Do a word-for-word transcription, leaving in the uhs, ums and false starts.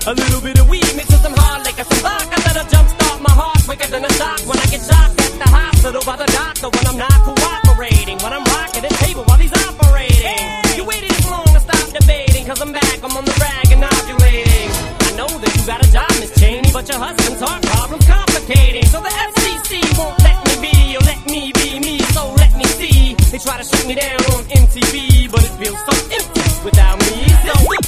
A little bit of weed mixed with some hard liquor, some vodka that'll jumpstart my heart quicker than a shock when I get shocked at the hospital by the doctor when I'm not cooperating, when I'm rocking the table while he's operating. You waited this long to stop debating, cause I'm back, I'm on the rag and ovulating. I know that you got a job, Miss Cheney, but your husband's heart problem's complicating. So the F C C won't let me be, or let me be me, so let me see. They try to shoot me down on M T V, but it feels so empty without me. So